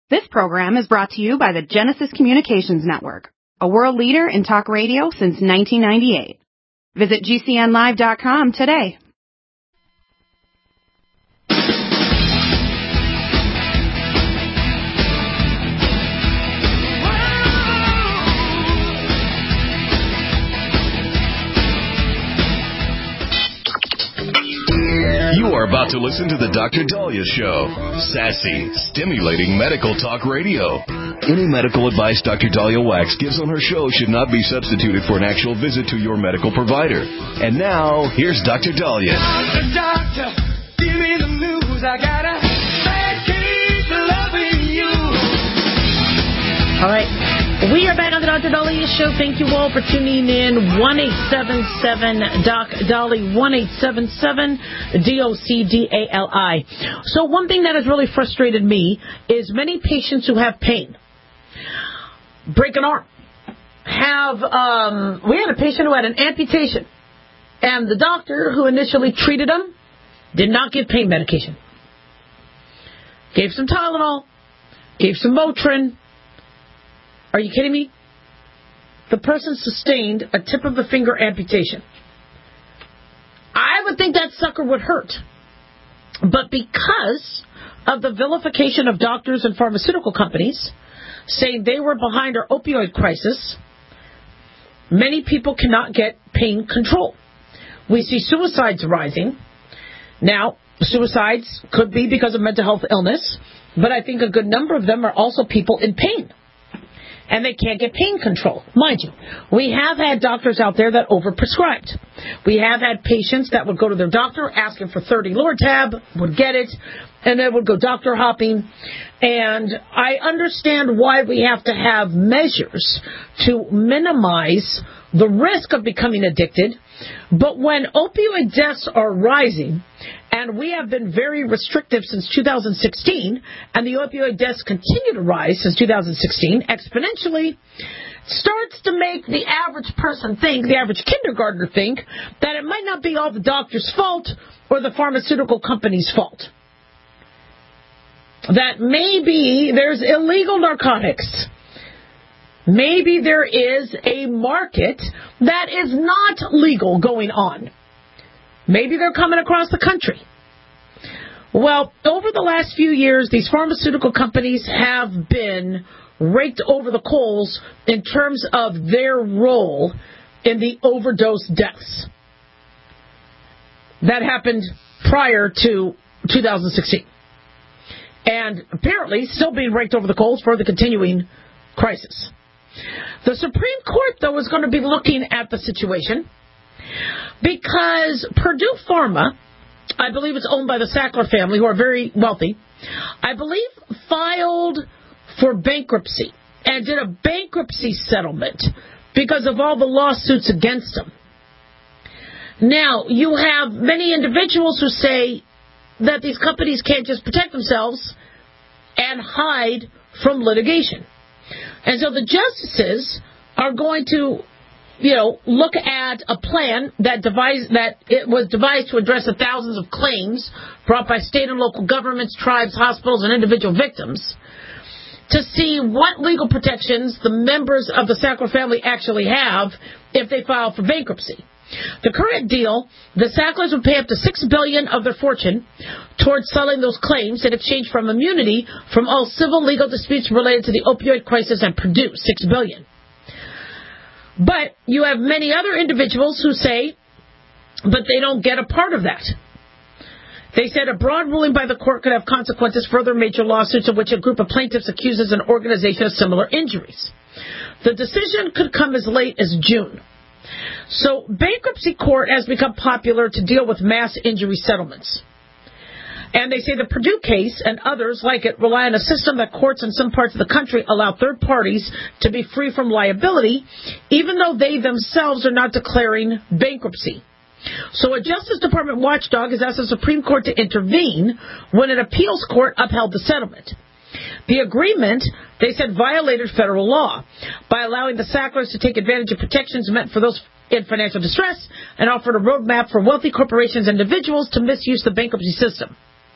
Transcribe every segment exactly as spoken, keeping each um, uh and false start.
This program is brought to you by the Genesis Communications Network, a world leader in talk radio since nineteen ninety-eight. Visit G C N live dot com today. You are about to listen to the Doctor Daliah Show. Sassy, stimulating medical talk radio. Any medical advice Doctor Daliah Wax gives on her show should not be substituted for an actual visit to your medical provider. And now, here's Doctor Daliah. Doctor, doctor, give me the news. I got a bad case of loving you. All right. We are back on the Doctor Daliah Show. Thank you all for tuning in. one eight seven seven D O C D A L I, one eight seven seven D O C D A L I. So one thing that has really frustrated me is many patients who have pain, break an arm, have, um, we had a patient who had an amputation, and the doctor who initially treated him did not give pain medication. Gave some Tylenol, gave some Motrin. Are you kidding me? The person sustained a tip of the finger amputation. I would think that sucker would hurt. But because of the vilification of doctors and pharmaceutical companies, saying they were behind our opioid crisis, many people cannot get pain control. We see suicides rising. Now, suicides could be because of mental health illness, but I think a good number of them are also people in pain. And they can't get pain control. Mind you, we have had doctors out there that overprescribed. We have had patients that would go to their doctor asking for thirty Lortab, would get it, and then would go doctor hopping. And I understand why we have to have measures to minimize the risk of becoming addicted. But when opioid deaths are rising, and we have been very restrictive since two thousand sixteen, and the opioid deaths continue to rise since two thousand sixteen exponentially, starts to make the average person think, the average kindergartner think, that it might not be all the doctor's fault or the pharmaceutical company's fault. That maybe there's illegal narcotics. Maybe there is a market that is not legal going on. Maybe they're coming across the country. Well, over the last few years, these pharmaceutical companies have been raked over the coals in terms of their role in the overdose deaths. That happened prior to two thousand sixteen. And apparently still being raked over the coals for the continuing crisis. The Supreme Court, though, is going to be looking at the situation because Purdue Pharma, I believe it's owned by the Sackler family, who are very wealthy, I believe filed for bankruptcy and did a bankruptcy settlement because of all the lawsuits against them. Now, you have many individuals who say that these companies can't just protect themselves and hide from litigation. And so the justices are going to, you know, look at a plan that devised, that it was devised to address the thousands of claims brought by state and local governments, tribes, hospitals, and individual victims to see what legal protections the members of the Sackler family actually have if they file for bankruptcy. The current deal, the Sacklers would pay up to six billion dollars of their fortune towards settling those claims in exchange for immunity from all civil legal disputes related to the opioid crisis and Purdue, six billion dollars. But you have many other individuals who say, but they don't get a part of that. They said a broad ruling by the court could have consequences for other major lawsuits in which a group of plaintiffs accuses an organization of similar injuries. The decision could come as late as June. So bankruptcy court has become popular to deal with mass injury settlements. And they say the Purdue case and others like it rely on a system that courts in some parts of the country allow third parties to be free from liability, even though they themselves are not declaring bankruptcy. So a Justice Department watchdog has asked the Supreme Court to intervene when an appeals court upheld the settlement. The agreement, they said, violated federal law by allowing the Sacklers to take advantage of protections meant for those in financial distress and offered a roadmap for wealthy corporations and individuals to misuse the bankruptcy system.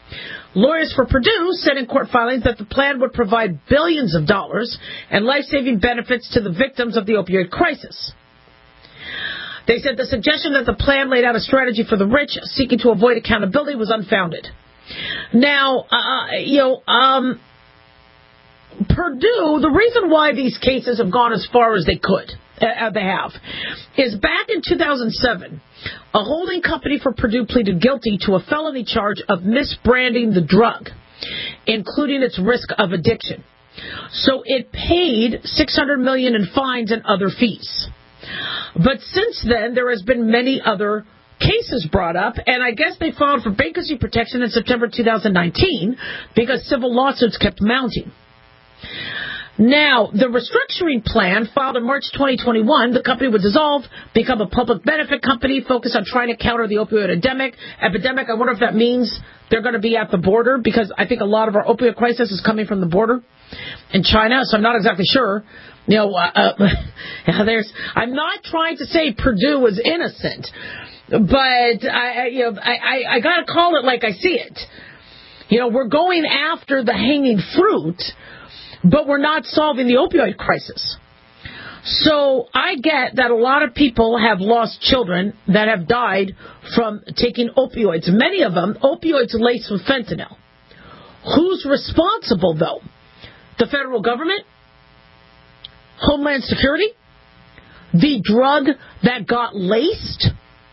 Lawyers for Purdue said in court filings that the plan would provide billions of dollars and life-saving benefits to the victims of the opioid crisis. They said the suggestion that the plan laid out a strategy for the rich seeking to avoid accountability was unfounded. Now, uh, you know, um, Purdue, the reason why these cases have gone as far as they could, uh, they have, is back in two thousand seven, a holding company for Purdue pleaded guilty to a felony charge of misbranding the drug, including its risk of addiction. So it paid six hundred million dollars in fines and other fees. But since then, there has been many other cases brought up, and I guess they filed for bankruptcy protection in September two thousand nineteen because civil lawsuits kept mounting. Now, the restructuring plan filed in March twenty twenty-one, the company would dissolve, become a public benefit company, focus on trying to counter the opioid epidemic. Epidemic. I wonder if that means they're going to be at the border, because I think a lot of our opioid crisis is coming from the border in China, so I'm not exactly sure. You know, uh, uh, there's. I'm not trying to say Purdue is innocent, but I, you know, I, I, I got to call it like I see it. You know, we're going after the hanging fruit, but we're not solving the opioid crisis. So I get that a lot of people have lost children that have died from taking opioids. Many of them, opioids laced with fentanyl. Who's responsible, though? The federal government? Homeland Security? The drug that got laced?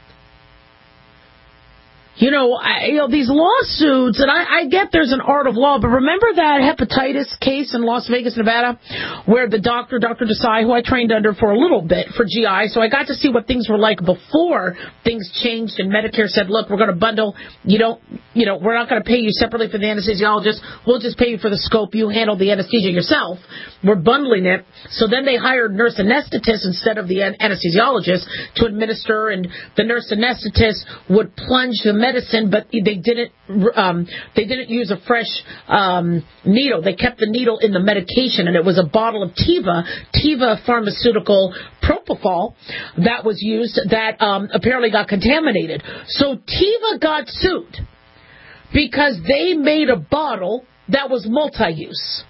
You know, I, you know, these lawsuits, and I, I get there's an art of law, but remember that hepatitis case in Las Vegas, Nevada, where the doctor, Doctor Desai, who I trained under for a little bit for G I, so I got to see what things were like before things changed and Medicare said, look, we're going to bundle, you don't, you know, we're not going to pay you separately for the anesthesiologist, we'll just pay you for the scope, you handle the anesthesia yourself. We're bundling it. So then they hired nurse anesthetists instead of the anesthesiologist to administer, and the nurse anesthetist would plunge the medicine, but they didn't um, they didn't use a fresh um, needle. They kept the needle in the medication, and it was a bottle of Teva, Teva pharmaceutical propofol that was used that um, apparently got contaminated. So Teva got sued because they made a bottle that was multi-use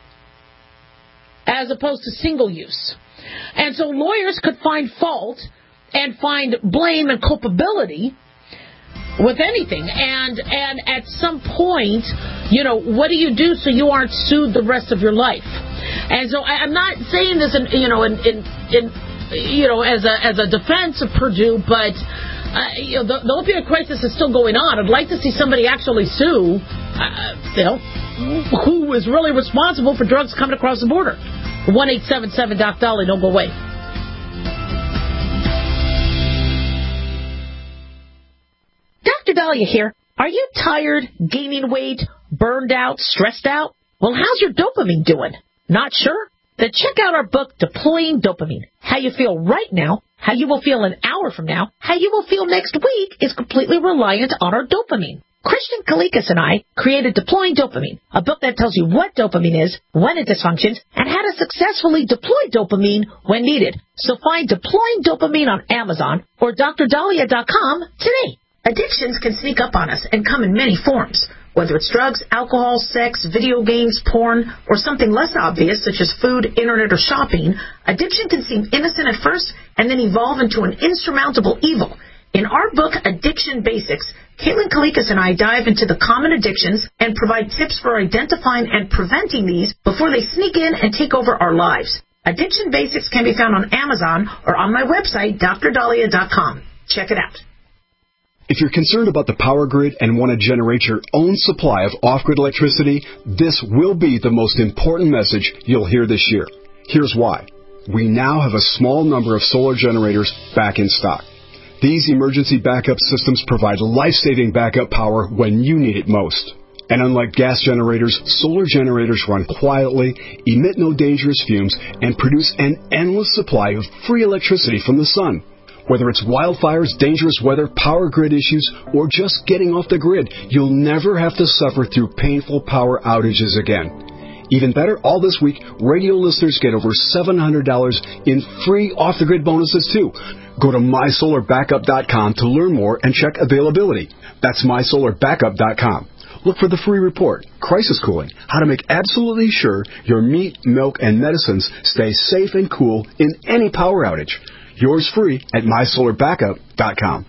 as opposed to single use. And so lawyers could find fault and find blame and culpability with anything. And and at some point, you know, what do you do so you aren't sued the rest of your life? And so I, I'm not saying this in, you know, in, in, in you know, as a as a defense of Purdue, but uh, you know, the, the opioid crisis is still going on. I'd like to see somebody actually sue, uh, you know, who is really responsible for drugs coming across the border. one eight seven seven Doc Dolly, don't go away. Doctor Dahlia here. Are you tired, gaining weight, burned out, stressed out? Well, how's your dopamine doing? Not sure? Then check out our book, Deploying Dopamine. How you feel right now, how you will feel an hour from now, how you will feel next week is completely reliant on our dopamine. Christian Kalikas and I created Deploying Dopamine, a book that tells you what dopamine is, when it dysfunctions, and how to successfully deploy dopamine when needed. So find Deploying Dopamine on Amazon or D R dahlia dot com today. Addictions can sneak up on us and come in many forms. Whether it's drugs, alcohol, sex, video games, porn, or something less obvious such as food, internet, or shopping, addiction can seem innocent at first and then evolve into an insurmountable evil. In our book, Addiction Basics, Caitlin Kalikas and I dive into the common addictions and provide tips for identifying and preventing these before they sneak in and take over our lives. Addiction Basics can be found on Amazon or on my website, D R dahlia dot com. Check it out. If you're concerned about the power grid and want to generate your own supply of off-grid electricity, this will be the most important message you'll hear this year. Here's why. We now have a small number of solar generators back in stock. These emergency backup systems provide life-saving backup power when you need it most. And unlike gas generators, solar generators run quietly, emit no dangerous fumes, and produce an endless supply of free electricity from the sun. Whether it's wildfires, dangerous weather, power grid issues, or just getting off the grid, you'll never have to suffer through painful power outages again. Even better, all this week, radio listeners get over seven hundred dollars in free off-the-grid bonuses, too. Go to my solar backup dot com to learn more and check availability. That's my solar backup dot com. look for the free report, Crisis Cooling, how to make absolutely sure your meat, milk, and medicines stay safe and cool in any power outage. Yours free at my solar backup dot com.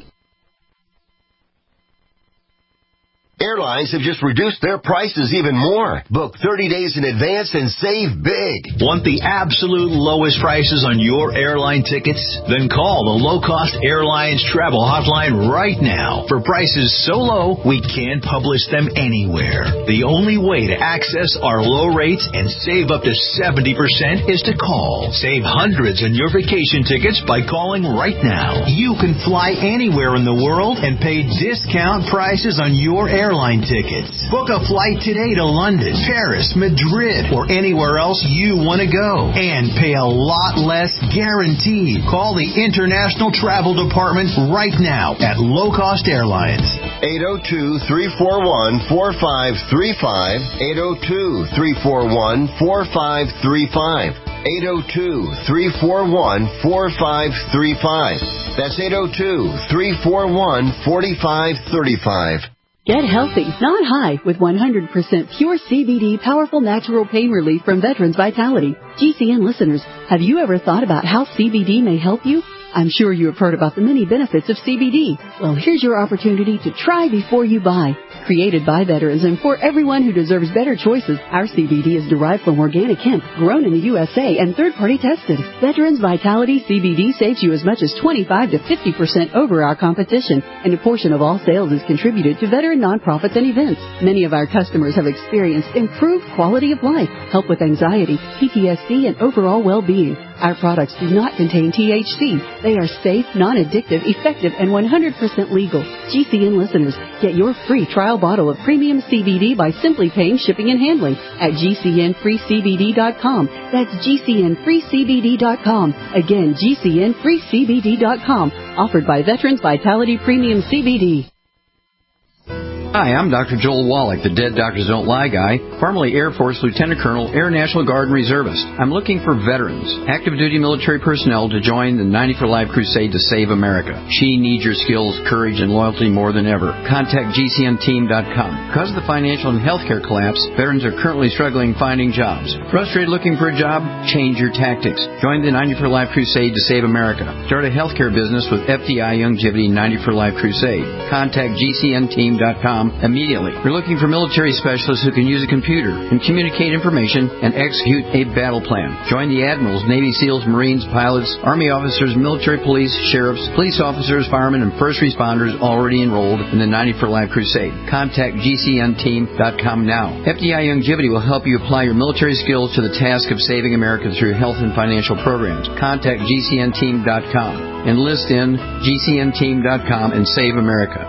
Airlines have just reduced their prices even more. Book thirty days in advance and save big. Want the absolute lowest prices on your airline tickets? Then call the Low Cost Airlines Travel Hotline right now. For prices so low, we can't publish them anywhere. The only way to access our low rates and save up to seventy percent is to call. Save hundreds on your vacation tickets by calling right now. You can fly anywhere in the world and pay discount prices on your airline airline tickets. Book a flight today to London, Paris, Madrid, or anywhere else you want to go. And pay a lot less guaranteed. Call the International Travel Department right now at Low Cost Airlines. eight oh two, three four one, four five three five. eight oh two, three four one, four five three five. eight oh two, three four one, four five three five. That's eight oh two, three four one, four five three five. Get healthy, not high, with one hundred percent pure C B D powerful natural pain relief from Veterans Vitality. G C N listeners, have you ever thought about how C B D may help you? I'm sure you have heard about the many benefits of C B D. Well, here's your opportunity to try before you buy. Created by veterans and for everyone who deserves better choices, our C B D is derived from organic hemp, grown in the U S A and third-party tested. Veterans Vitality C B D saves you as much as twenty-five to fifty percent over our competition, and a portion of all sales is contributed to veteran nonprofits and events. Many of our customers have experienced improved quality of life, help with anxiety, P T S D, and overall well-being. Our products do not contain T H C. They are safe, non-addictive, effective, and one hundred percent legal. G C N listeners, get your free trial bottle of premium C B D by simply paying shipping and handling at G C N free C B D dot com. That's G C N free C B D dot com. Again, G C N free C B D dot com. Offered by Veterans Vitality Premium C B D. Hi, I'm Doctor Joel Wallach, the Dead Doctors Don't Lie guy, formerly Air Force Lieutenant Colonel, Air National Guard and Reservist. I'm looking for veterans, active duty military personnel to join the ninety for Life crusade to save America. She needs your skills, courage, and loyalty more than ever. Contact G C N team dot com. Because of the financial and healthcare collapse, veterans are currently struggling finding jobs. Frustrated looking for a job? Change your tactics. Join the ninety for Life crusade to save America. Start a healthcare business with F D I Youngevity ninety for Life crusade. Contact G C N team dot com immediately. We're looking for military specialists who can use a computer and communicate information and execute a battle plan. Join the admirals, Navy SEALs, Marines, pilots, Army officers, military police, sheriffs, police officers, firemen, and first responders already enrolled in the ninety for Life crusade. Contact G C N team dot com now. F D I Youngevity will help you apply your military skills to the task of saving America through health and financial programs. Contact G C N team dot com. Enlist in G C N team dot com and save America.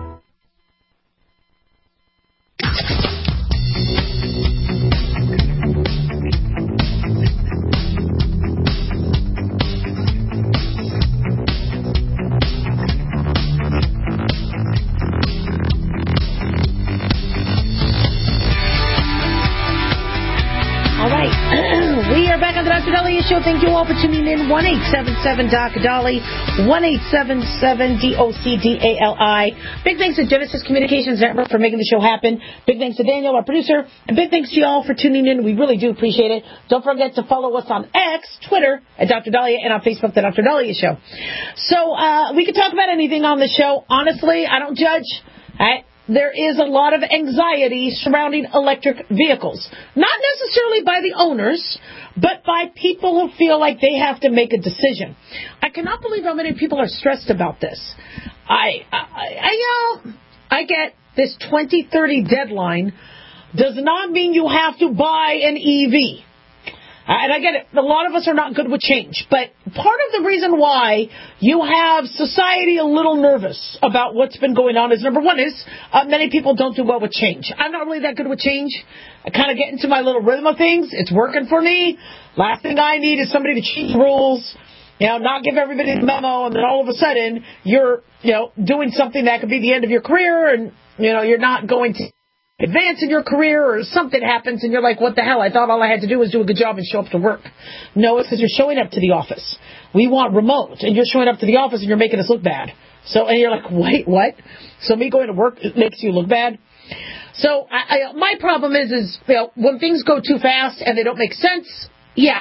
Show. Thank you all for tuning in. one eight seven seven D O C D A L I. one eight seven seven D O C D A L I. Big thanks to Genesis Communications Network for making the show happen. Big thanks to Daniel, our producer. And big thanks to you all for tuning in. We really do appreciate it. Don't forget to follow us on X, Twitter, at Doctor Dahlia, and on Facebook, The Doctor Dahlia Show. So uh, we can talk about anything on the show. Honestly, I don't judge. All right? There is a lot of anxiety surrounding electric vehicles. Not necessarily by the owners, but by people who feel like they have to make a decision. I cannot believe how many people are stressed about this. I, I, I, you know, I get this twenty thirty deadline does not mean you have to buy an E V. And I get it. A lot of us are not good with change. But part of the reason why you have society a little nervous about what's been going on is, number one, is uh, many people don't do well with change. I'm not really that good with change. I kind of get into my little rhythm of things. It's working for me. Last thing I need is somebody to change the rules, you know, not give everybody the memo, and then all of a sudden you're, you know, doing something that could be the end of your career, and, you know, you're not going to advance in your career, or something happens and you're like, what the hell? I thought all I had to do was do a good job and show up to work. No, it's because you're showing up to the office. We want remote, and you're showing up to the office and you're making us look bad. So, and you're like, wait, what? So me going to work makes you look bad? So I, I, my problem is, is you know, when things go too fast and they don't make sense, yeah.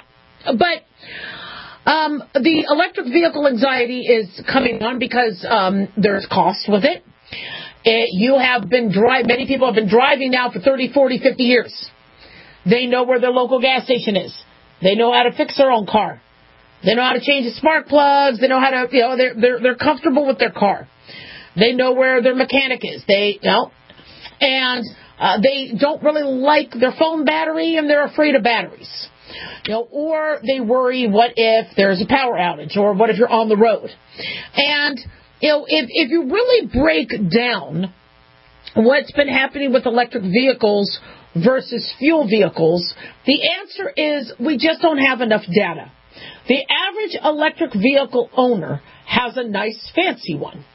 But um, the electric vehicle anxiety is coming on because um, there's cost with it. it you have been driving, many people have been driving now for thirty, forty, fifty years. They know where their local gas station is. They know how to fix their own car. They know how to change the spark plugs. They know how to, you know, they're, they're, they're comfortable with their car. They know where their mechanic is. They, you know, and uh, they don't really like their phone battery and they're afraid of batteries. You know, or they worry, what if there's a power outage, or what if you're on the road? And, you know, if, if you really break down what's been happening with electric vehicles versus fuel vehicles, the answer is we just don't have enough data. The average electric vehicle owner has a nice, fancy one.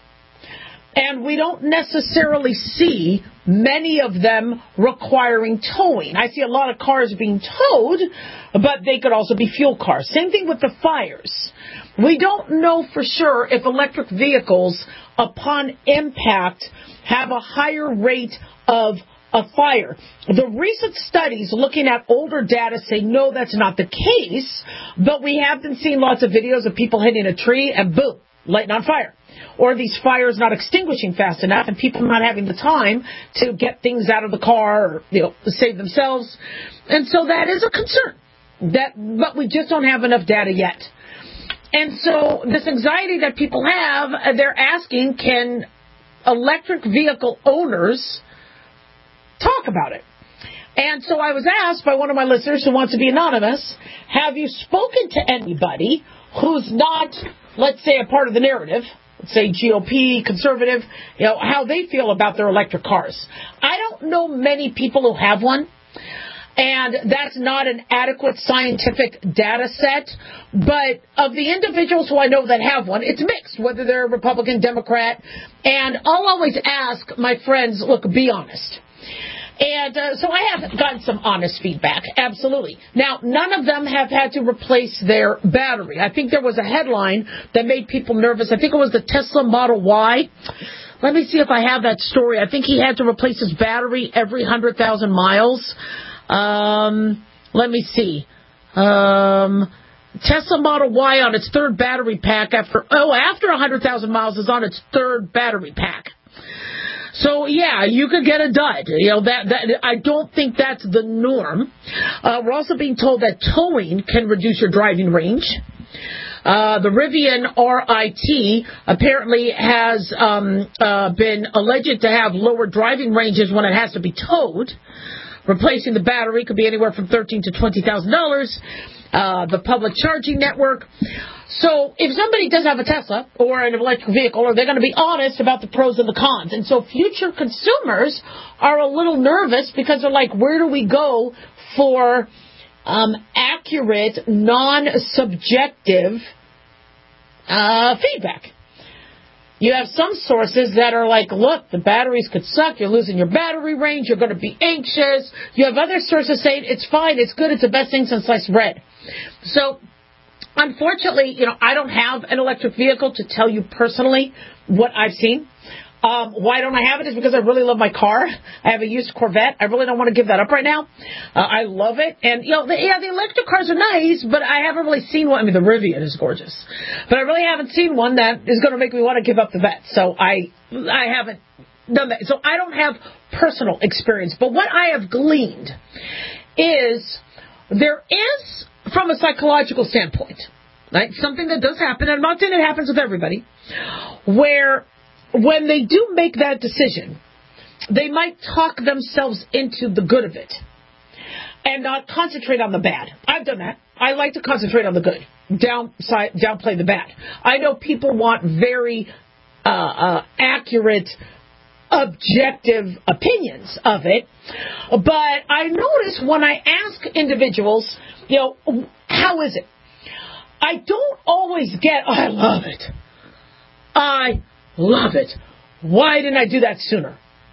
And we don't necessarily see many of them requiring towing. I see a lot of cars being towed, but they could also be fuel cars. Same thing with the fires. We don't know for sure if electric vehicles, upon impact, have a higher rate of a fire. The recent studies looking at older data say no, that's not the case, but we have been seeing lots of videos of people hitting a tree and boom, lighting on fire. Or these fires not extinguishing fast enough and people not having the time to get things out of the car or, you know, save themselves. And so that is a concern. That, but we just don't have enough data yet. And so this anxiety that people have, they're asking, can electric vehicle owners talk about it? And so I was asked by one of my listeners who wants to be anonymous, have you spoken to anybody who's not, let's say, a part of the narrative, let's say G O P, conservative, you know, how they feel about their electric cars? I don't know many people who have one, and that's not an adequate scientific data set, but of the individuals who I know that have one, it's mixed, whether they're Republican, Democrat, and I'll always ask my friends, look, be honest. And uh, so I have gotten some honest feedback, absolutely. Now, none of them have had to replace their battery. I think there was a headline that made people nervous. I think it was the Tesla Model Y. Let me see if I have that story. I think he had to replace his battery every one hundred thousand miles. Um, let me see. Um, Tesla Model Y on its third battery pack after, oh, after one hundred thousand miles is on its third battery pack. So, yeah, you could get a dud. You know, that, that I don't think that's the norm. Uh, we're also being told that towing can reduce your driving range. Uh, the Rivian R I T apparently has um, uh, been alleged to have lower driving ranges when it has to be towed. Replacing the battery could be anywhere from thirteen thousand to twenty thousand dollars. Uh, the public charging network. So if somebody does have a Tesla or an electric vehicle, are they going to be honest about the pros and the cons? And so future consumers are a little nervous because they're like, where do we go for um, accurate, non-subjective uh, feedback? You have some sources that are like, look, the batteries could suck. You're losing your battery range. You're going to be anxious. You have other sources saying it's fine. It's good. It's the best thing since sliced bread. So, unfortunately, you know, I don't have an electric vehicle to tell you personally what I've seen. Um, why don't I have it is because I really love my car. I have a used Corvette. I really don't want to give that up right now. Uh, I love it. And, you know, the, yeah, the electric cars are nice, but I haven't really seen one. I mean, the Rivian is gorgeous. But I really haven't seen one that is going to make me want to give up the vet. So I, I haven't done that. So I don't have personal experience. But what I have gleaned is there is, from a psychological standpoint, right, something that does happen, and I'm not saying it happens with everybody, where when they do make that decision, they might talk themselves into the good of it and not concentrate on the bad. I've done that. I like to concentrate on the good, downside, downplay the bad. I know people want very uh, uh, accurate, objective opinions of it, but I notice when I ask individuals, you know, how is it? I don't always get, oh, I love it. I love it. Why didn't I do that sooner?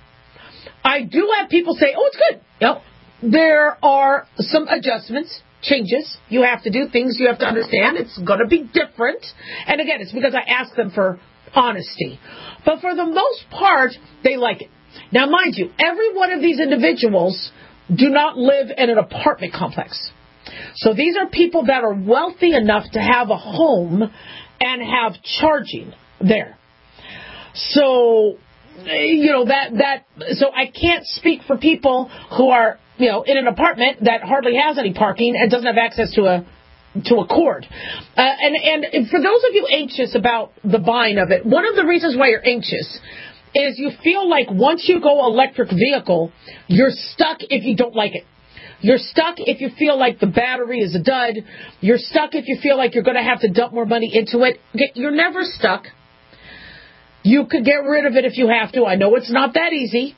I do have people say, oh, it's good. You know, there are some adjustments, changes you have to do, things you have to understand. It's going to be different. And again, it's because I ask them for honesty. But for the most part, they like it. Now, mind you, every one of these individuals do not live in an apartment complex. So these are people that are wealthy enough to have a home and have charging there. So, you know, that, that, so I can't speak for people who are, you know, in an apartment that hardly has any parking and doesn't have access to a, to a cord. Uh, and, and for those of you anxious about the buying of it, one of the reasons why you're anxious is you feel like once you go electric vehicle, you're stuck if you don't like it. You're stuck if you feel like the battery is a dud. You're stuck if you feel like you're going to have to dump more money into it. You're never stuck. You could get rid of it if you have to. I know it's not that easy.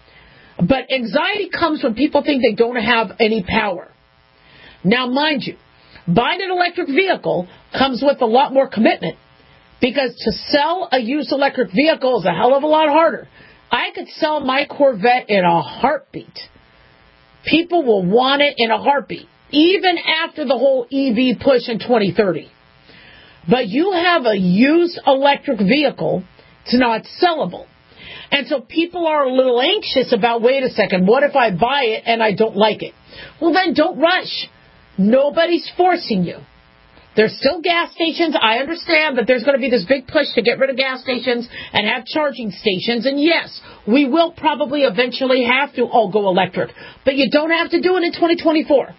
But anxiety comes when people think they don't have any power. Now, mind you, buying an electric vehicle comes with a lot more commitment, because to sell a used electric vehicle is a hell of a lot harder. I could sell my Corvette in a heartbeat. People will want it in a heartbeat, even after the whole E V push in twenty thirty. But you have a used electric vehicle, it's not sellable. And so people are a little anxious about, wait a second, what if I buy it and I don't like it? Well, then don't rush. Nobody's forcing you. There's still gas stations. I understand that there's going to be this big push to get rid of gas stations and have charging stations. And yes, we will probably eventually have to all go electric. But you don't have to do it in twenty twenty-four.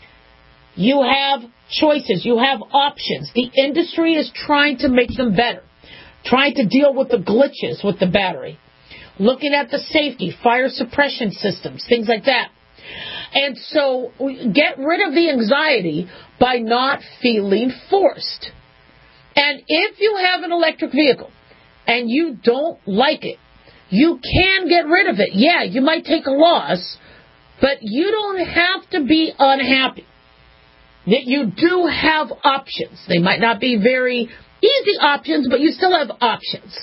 You have choices. You have options. The industry is trying to make them better, trying to deal with the glitches with the battery, looking at the safety, fire suppression systems, things like that. And so get rid of the anxiety by not feeling forced. And if you have an electric vehicle and you don't like it, you can get rid of it. Yeah, you might take a loss, but you don't have to be unhappy. That you do have options. They might not be very easy options, but you still have options.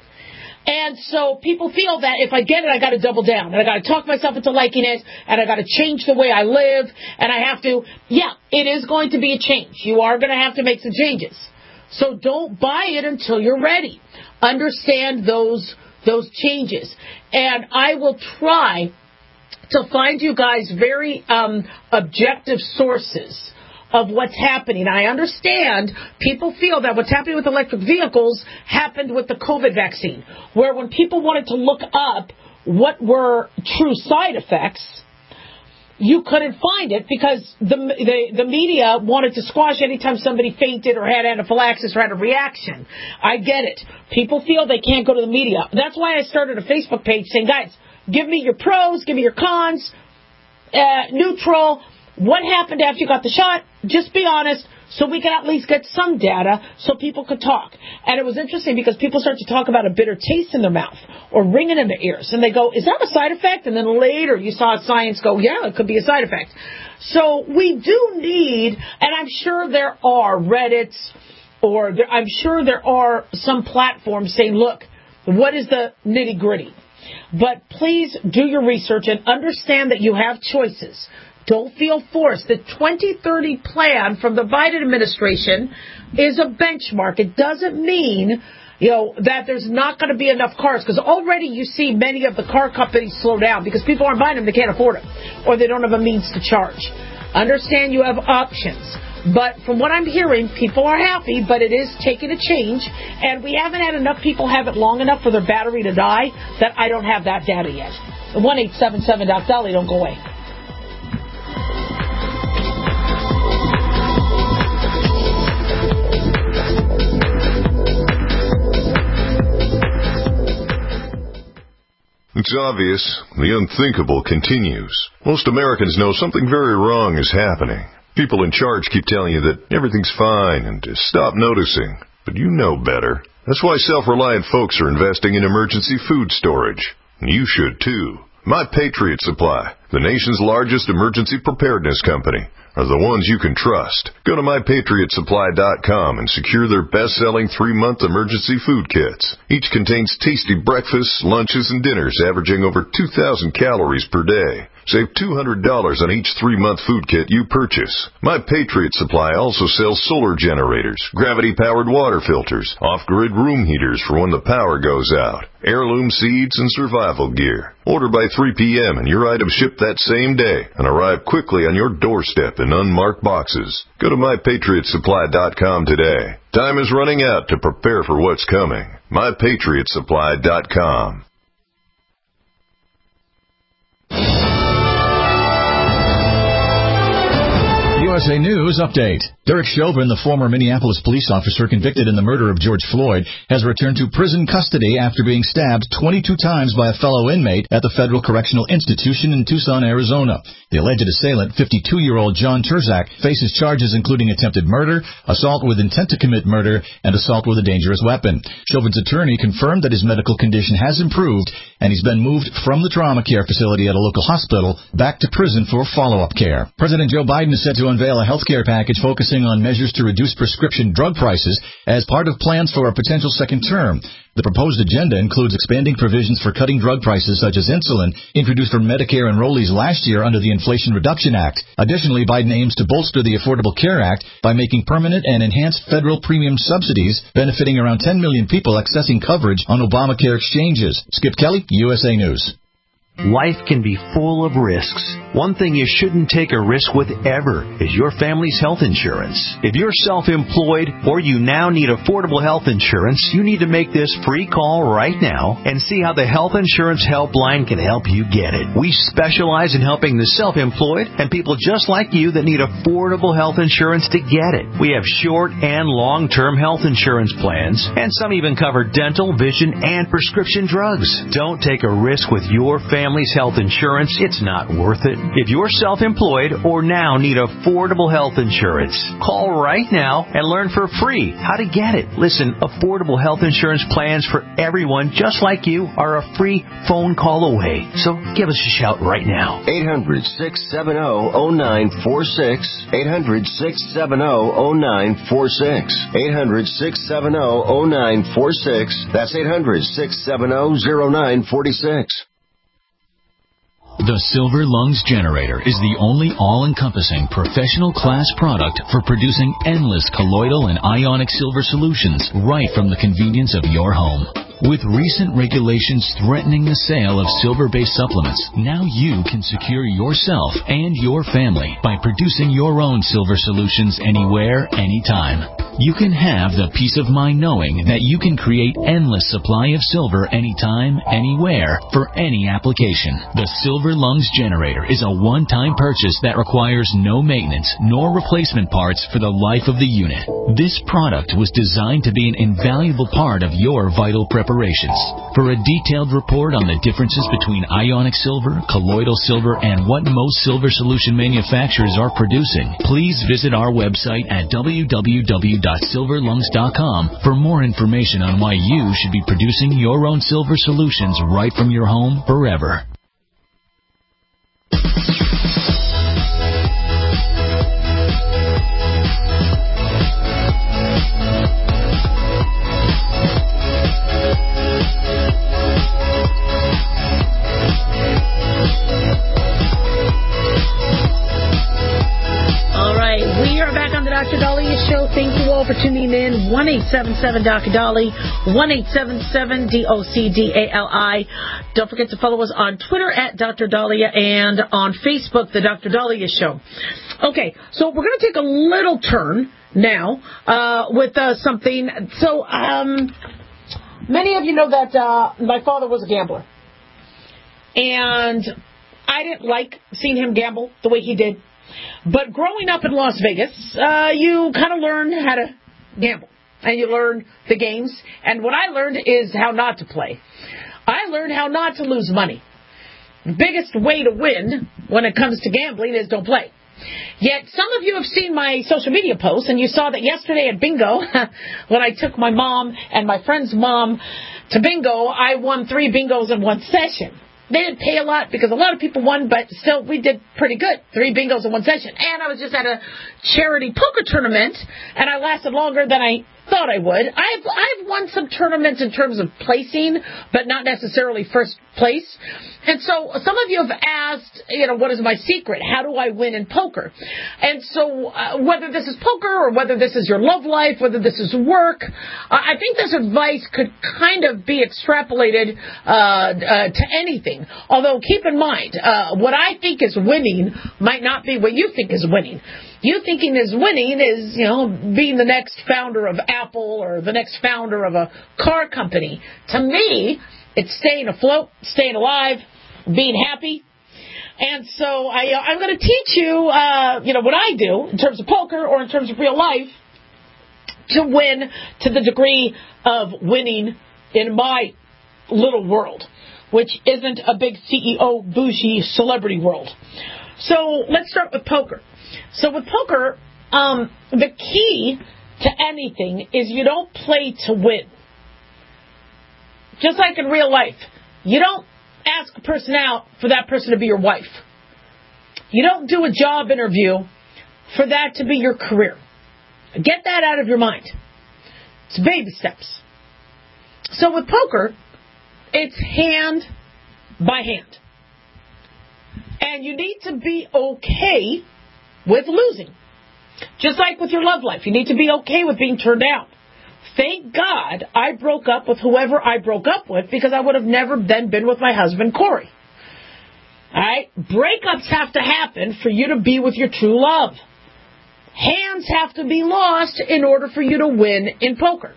And so people feel that if I get it, I got to double down, and I got to talk myself into liking it, and I got to change the way I live, and I have to, yeah, it is going to be a change. You are going to have to make some changes. So don't buy it until you're ready. Understand those those changes. And I will try to find you guys very um, objective sources of what's happening. I understand people feel that what's happening with electric vehicles happened with the COVID vaccine, where when people wanted to look up what were true side effects, you couldn't find it because the, the the media wanted to squash anytime somebody fainted or had anaphylaxis or had a reaction. I get it. People feel they can't go to the media. That's why I started a Facebook page saying, guys, give me your pros, give me your cons, uh, neutral. What happened after you got the shot? Just be honest, so we can at least get some data so people could talk. And it was interesting because people start to talk about a bitter taste in their mouth or ringing in their ears. And they go, is that a side effect? And then later you saw science go, yeah, it could be a side effect. So we do need, and I'm sure there are Reddits, or there, I'm sure there are some platforms saying, look, what is the nitty gritty? But please do your research and understand that you have choices. Don't feel forced. The twenty thirty plan from the Biden administration is a benchmark. It doesn't mean, you know, that there's not going to be enough cars, because already you see many of the car companies slow down because people aren't buying them. They can't afford them, or they don't have a means to charge. Understand you have options. But from what I'm hearing, people are happy, but it is taking a change, and we haven't had enough people have it long enough for their battery to die that I don't have that data yet. one eight seven seven dot Dolly, don't go away. It's obvious. The unthinkable continues. Most Americans know something very wrong is happening. People in charge keep telling you that everything's fine and to stop noticing. But you know better. That's why self-reliant folks are investing in emergency food storage. You should too. My Patriot Supply. The nation's largest emergency preparedness company are the ones you can trust. Go to my patriot supply dot com and secure their best-selling three-month emergency food kits. Each contains tasty breakfasts, lunches, and dinners averaging over two thousand calories per day. Save two hundred dollars on each three-month food kit you purchase. My Patriot Supply also sells solar generators, gravity-powered water filters, off-grid room heaters for when the power goes out, heirloom seeds, and survival gear. Order by three p.m. and your items ship that same day and arrive quickly on your doorstep in unmarked boxes. Go to my patriot supply dot com today. Time is running out to prepare for what's coming. my patriot supply dot com. U S A News Update. Derek Chauvin, the former Minneapolis police officer convicted in the murder of George Floyd, has returned to prison custody after being stabbed twenty-two times by a fellow inmate at the Federal Correctional Institution in Tucson, Arizona. The alleged assailant, fifty-two-year-old John Terzak, faces charges including attempted murder, assault with intent to commit murder, and assault with a dangerous weapon. Chauvin's attorney confirmed that his medical condition has improved, and he's been moved from the trauma care facility at a local hospital back to prison for follow-up care. President Joe Biden is set to unveil a health care package focusing on measures to reduce prescription drug prices as part of plans for a potential second term. The proposed agenda includes expanding provisions for cutting drug prices such as insulin, introduced for Medicare enrollees last year under the Inflation Reduction Act. Additionally, Biden aims to bolster the Affordable Care Act by making permanent and enhanced federal premium subsidies, benefiting around ten million people accessing coverage on Obamacare exchanges. Skip Kelly, U S A News. Life can be full of risks. One thing you shouldn't take a risk with ever is your family's health insurance. If you're self-employed or you now need affordable health insurance, you need to make this free call right now and see how the Health Insurance Helpline can help you get it. We specialize in helping the self-employed and people just like you that need affordable health insurance to get it. We have short and long-term health insurance plans, and some even cover dental, vision, and prescription drugs. Don't take a risk with your family. Family's health insurance, it's not worth it. If you're self-employed or now need affordable health insurance, call right now and learn for free how to get it. Listen, affordable health insurance plans for everyone just like you are a free phone call away. So give us a shout right now. eight hundred, six seven zero, zero nine four six. eight hundred, six seven zero, zero nine four six. eight hundred, six seven zero, zero nine four six. That's eight hundred, six seven zero, zero nine four six. The Silver Lungs Generator is the only all-encompassing professional-class product for producing endless colloidal and ionic silver solutions right from the convenience of your home. With recent regulations threatening the sale of silver-based supplements, now you can secure yourself and your family by producing your own silver solutions anywhere, anytime. You can have the peace of mind knowing that you can create endless supply of silver anytime, anywhere, for any application. The Silver Lungs Generator is a one-time purchase that requires no maintenance nor replacement parts for the life of the unit. This product was designed to be an invaluable part of your vital preparations. For a detailed report on the differences between ionic silver, colloidal silver, and what most silver solution manufacturers are producing, please visit our website at w w w dot silver lungs dot com for more information on why you should be producing your own silver solutions right from your home forever. Doctor Dahlia Show. Thank you all for tuning in. one eight seven seven Doctor Dolly, one eight seven seven D O C D A L I. Don't forget to follow us on Twitter at Doctor Dahlia and on Facebook, The Doctor Dahlia Show. Okay, so we're going to take a little turn now uh, with uh, something. So um, many of you know that uh, my father was a gambler. And I didn't like seeing him gamble the way he did. But growing up in Las Vegas, uh, you kind of learn how to gamble. And you learn the games. And what I learned is how not to play. I learned how not to lose money. The biggest way to win when it comes to gambling is don't play. Yet some of you have seen my social media posts, and you saw that yesterday at bingo, when I took my mom and my friend's mom to bingo, I won three bingos in one session. They didn't pay a lot because a lot of people won, but still we did pretty good. Three bingos in one session. And I was just at a charity poker tournament, and I lasted longer than I thought I would. I've, I've won some tournaments in terms of placing, but not necessarily first place. And so some of you have asked, you know, what is my secret? How do I win in poker? And so uh, whether this is poker or whether this is your love life, whether this is work, uh, I think this advice could kind of be extrapolated uh, uh, to anything. Although keep in mind, uh, what I think is winning might not be what you think is winning. You thinking is winning is, you know, being the next founder of Apple or the next founder of a car company. To me, it's staying afloat, staying alive, being happy. And so I, uh, I'm going to teach you, uh, you know, what I do in terms of poker or in terms of real life to win to the degree of winning in my little world, which isn't a big C E O bougie celebrity world. So let's start with poker. So with poker, um, the key to anything is you don't play to win. Just like in real life, you don't ask a person out for that person to be your wife. You don't do a job interview for that to be your career. Get that out of your mind. It's baby steps. So with poker, it's hand by hand. And you need to be okay with losing. Just like with your love life, you need to be okay with being turned down. Thank God I broke up with whoever I broke up with, because I would have never then been with my husband, Corey. All right? Breakups have to happen for you to be with your true love. Hands have to be lost in order for you to win in poker.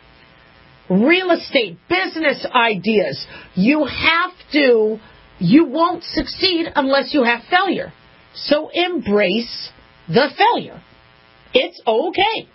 Real estate, business ideas, you have to, you won't succeed unless you have failure. So embrace the failure. It's okay.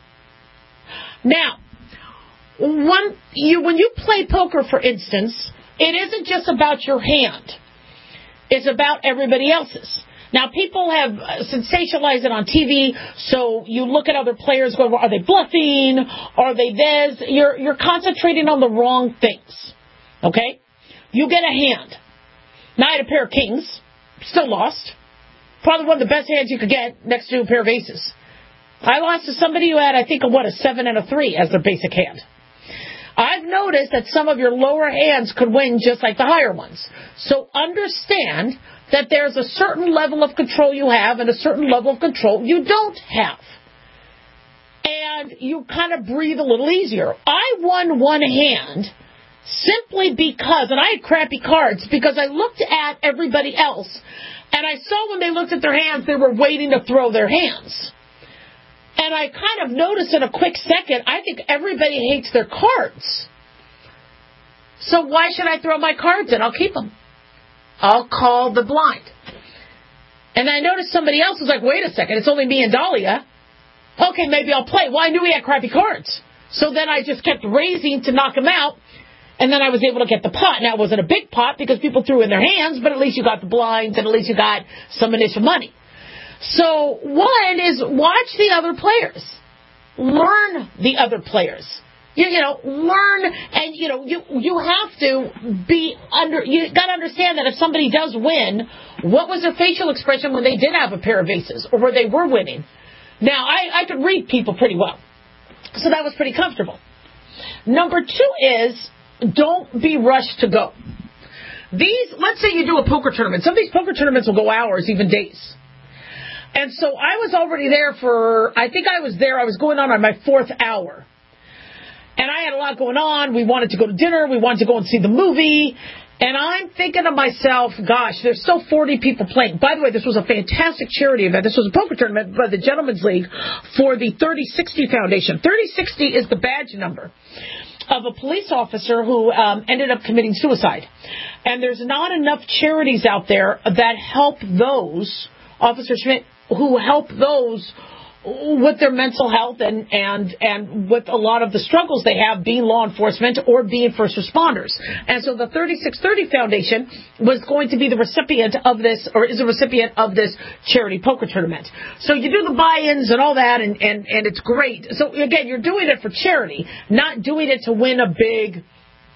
Now, when you, when you play poker, for instance, it isn't just about your hand. It's about everybody else's. Now, people have sensationalized it on T V, so you look at other players, go, are they bluffing? Are they this? You're, you're concentrating on the wrong things. Okay? You get a hand. Now, I had a pair of kings. Still lost. Probably one of the best hands you could get next to a pair of aces. I lost to somebody who had, I think, a, what, a seven and a three as their basic hand. I've noticed that some of your lower hands could win just like the higher ones. So understand that there's a certain level of control you have and a certain level of control you don't have. And you kind of breathe a little easier. I won one hand simply because, and I had crappy cards, because I looked at everybody else, and I saw when they looked at their hands, they were waiting to throw their hands. And I kind of noticed in a quick second, I think everybody hates their cards. So why should I throw my cards in? I'll keep them. I'll call the blind. And I noticed somebody else was like, wait a second, it's only me and Dahlia. Okay, maybe I'll play. Well, I knew he had crappy cards. So then I just kept raising to knock him out. And then I was able to get the pot. Now, it wasn't a big pot because people threw in their hands, but at least you got the blinds and at least you got some initial money. So one is watch the other players. Learn the other players. You, you know, learn, and, you know, you you have to be under, you got to understand that if somebody does win, what was their facial expression when they did have a pair of aces or where they were winning? Now, I, I could read people pretty well. So that was pretty comfortable. Number two is, don't be rushed to go. These, let's say you do a poker tournament. Some of these poker tournaments will go hours, even days. And so I was already there for, I think I was there, I was going on on my fourth hour. And I had a lot going on. We wanted to go to dinner. We wanted to go and see the movie. And I'm thinking to myself, gosh, there's still forty people playing. By the way, this was a fantastic charity event. This was a poker tournament by the Gentlemen's League for the thirty sixty Foundation. thirty sixty is the badge number of a police officer who um, ended up committing suicide. And there's not enough charities out there that help those, Officer Schmidt, who help those with their mental health and, and, and with a lot of the struggles they have being law enforcement or being first responders. And so the thirty-six thirty Foundation was going to be the recipient of this, or is a recipient of this charity poker tournament. So you do the buy-ins and all that, and, and, and it's great. So again, you're doing it for charity, not doing it to win a big,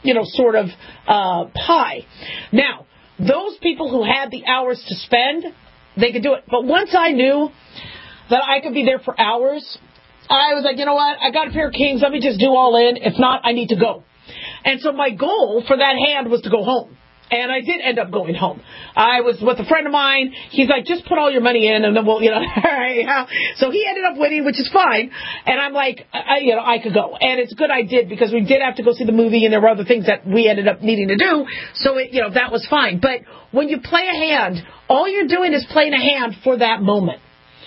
you know, sort of uh, pie. Now, those people who had the hours to spend, they could do it. But once I knew that I could be there for hours, I was like, you know what? I got a pair of Kings. Let me just do all in. If not, I need to go. And so my goal for that hand was to go home. And I did end up going home. I was with a friend of mine. He's like, just put all your money in, and then we'll, you know, all right. Yeah. So he ended up winning, which is fine. And I'm like, I, you know, I could go. And it's good I did, because we did have to go see the movie, and there were other things that we ended up needing to do. So, it, you know, that was fine. But when you play a hand, all you're doing is playing a hand for that moment.